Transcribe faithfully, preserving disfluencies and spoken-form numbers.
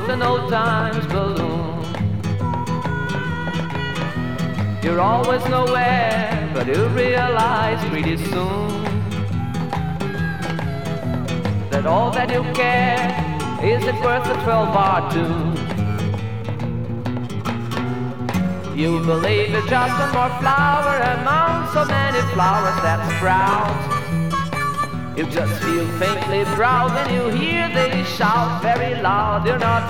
an old times balloon. You're always nowhere, but you'll realize pretty soon that all that you care isn't worth a twelve-bar tune. You believe it's just one more flower among so many flowers that sprout. You just feel faintly proud when you hear they shout very loud. You're not